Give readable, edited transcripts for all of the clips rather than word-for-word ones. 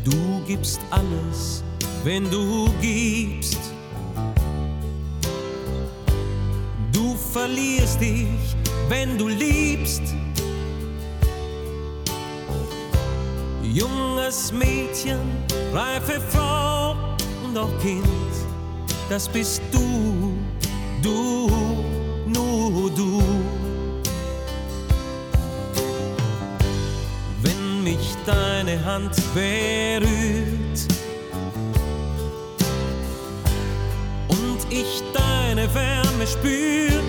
Du gibst alles, wenn du gibst. Du verlierst dich, wenn du liebst. Junges Mädchen, reife Frau und auch Kind, das bist du, nur du. Wenn mich deine Hand berührt und ich deine Wärme spür,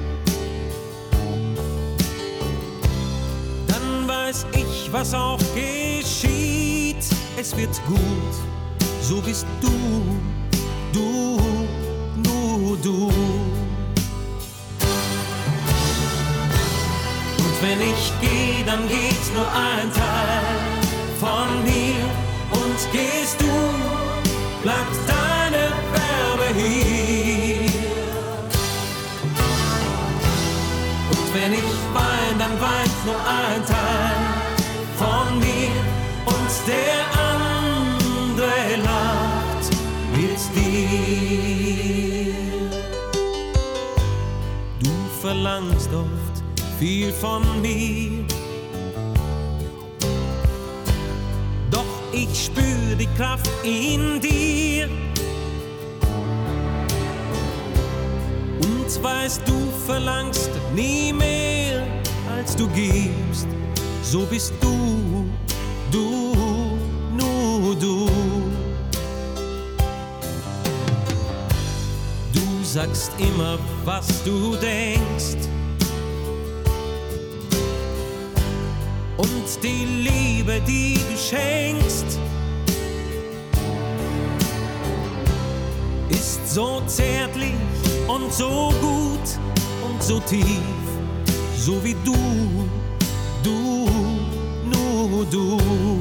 dann weiß ich, was auch geschieht. Es wird gut, so bist du, nur du. Und wenn ich gehe, dann geht nur ein Teil von mir. Und gehst du, bleibt deine Wärme hier. Und wenn ich wein, dann weint nur ein Teil von mir. Und der andere lacht mit dir. Du verlangst oft viel von mir, doch ich spür die Kraft in dir. Und weißt, du verlangst nie mehr, als du gibst. So bist du, nur du. Du sagst immer, was du denkst. Und die Liebe, die du schenkst, ist so zärtlich und so gut und so tief, so wie du, nur du.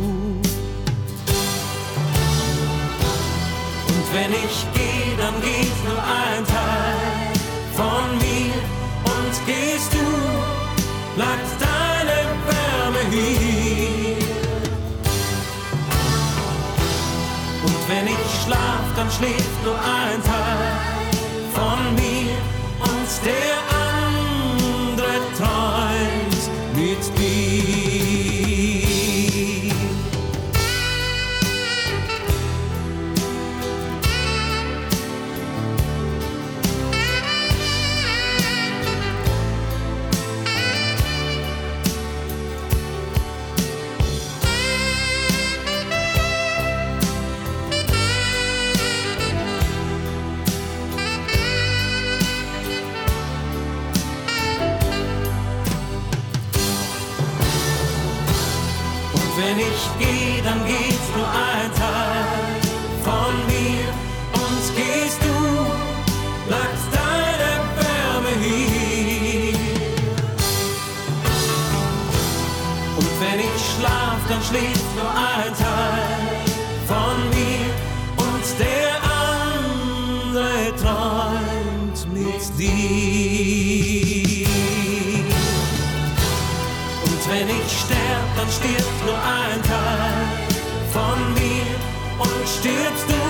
Und wenn ich gehe, dann geht nur ein Teil von mir. Und gehst du, bleibt deine Wärme hier. Und wenn ich schlaf, dann schläft nur ein Teil von mir. Und der andere träumt mit dir. Wenn ich gehe, dann geht nur ein Teil von mir. Und gehst du, bleibt deine Wärme hier. Und wenn ich schlaf, dann schläft nur ein Teil von mir. Und der andere träumt mit dir. Und wenn ich sterb, dann stirbt nur ein Teil von mir. Und stirbst du,